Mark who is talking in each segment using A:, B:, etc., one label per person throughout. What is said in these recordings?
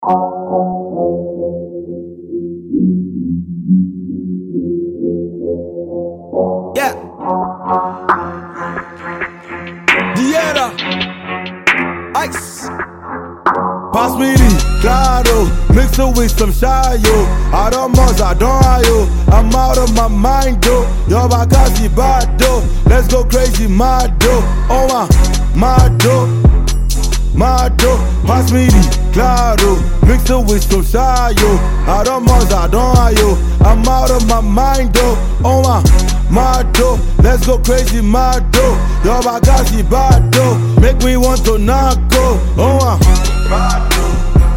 A: Yeah. Dieta. Ice.
B: Pass me the claro, mix it with some shy, yo. I don't must, I don't hide, yo. I'm out of my mind, yo. Yo, Bakazi bad, yo. Let's go crazy, mad, yo. Oh, mad, yo. Mad, yo. Pass me the claro, mix it with some shy, yo. I don't must, I don't hide, yo. I'm out of my mind, yo. Oh, mad, yo. Let's go crazy, mad, yo. Yo, Bakazi bad, yo. Make me want to knock, go. Oh, mad, yo.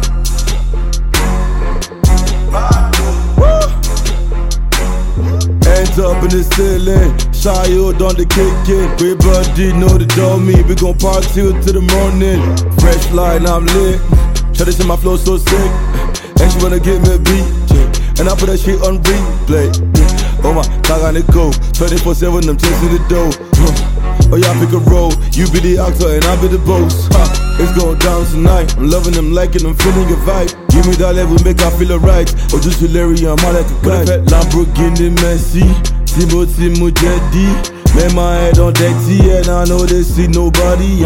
B: Hands up in the ceiling, child on the kicking. Everybody know the door me, we gon' party till the morning. Fresh line, I'm lit. Try to see my flow so sick, and she wanna give me a beat, and I put that shit on replay. Oh my, I gotta go, 24/7, I'm chasing the dough. Oh yeah, pick a role, you be the actor and I be the boss. It's going down tonight, I'm loving them, liking them, feeling your vibe. Give me that level, make I feel alright. Oh, just hilarious, I'm all like a guy. Lamborghini Messi, Timothy Mujedi. Man, my head on that T and I know they see nobody.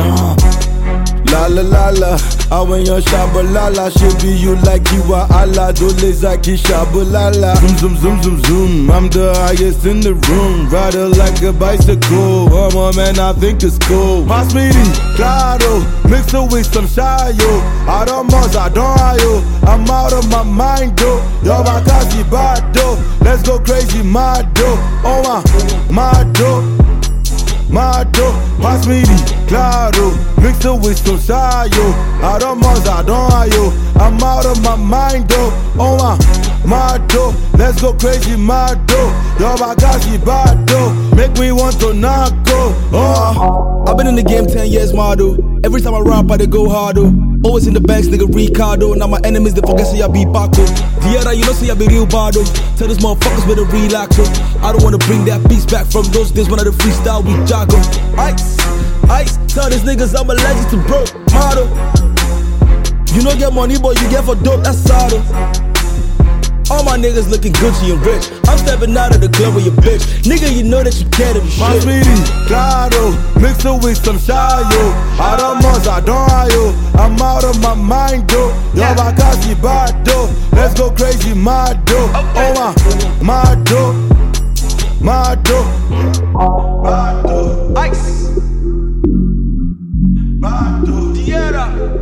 B: La la la la, I went your shabalala. Should be you like you are Allah. Dole zaki shabalala. Zoom zoom zoom zoom zoom. I'm the highest in the room. Rider like a bicycle. Oh my man, I think it's cool. Pass me the claro, mix it with some shy, yo. I don't must, I don't hide, yo. I'm out of my mind, yo. Yo, Bakazi bad, yo. Let's go crazy, mad, yo. Oh mad, yo. Mad, yo. Pass me the claro, mix it with some shy, yo. I don't must, I don't hide, yo. I'm out of my mind, yo. Oh mad, yo. Let's go crazy, mad, yo. Yo, Bakazi bad, yo. Make me want to knock, go. Oh.
A: I've been in the game 10 years, model. Every time I rap, I dey go hardo. Always in the banks, nigga Ricardo. Now my enemies, they forget say I be Paco. Dieta, you know say I be real bardo. Tell these motherfuckers better relax, yo. I don't wanna bring that beast back from those days when I the freestyle we joggo. Ice, ice. Tell these niggas I'm a legend to broke model. You don't get money, but you get for dope, that's saddle. All my niggas looking Gucci and rich. I'm stepping out of the club with your bitch. Nigga, you know that you can't be shit.
B: My sweetie, claro, mix it with some shy, yo. I don't must, I don't hide, yo. I'm out of my mind, yo. Yo, Bakazi bad, yo. Let's go crazy, mad, yo. Oh, mad, yo. Mad, yo. Mad, yo.
A: Ice.
B: Mad, yo.
A: Dieta.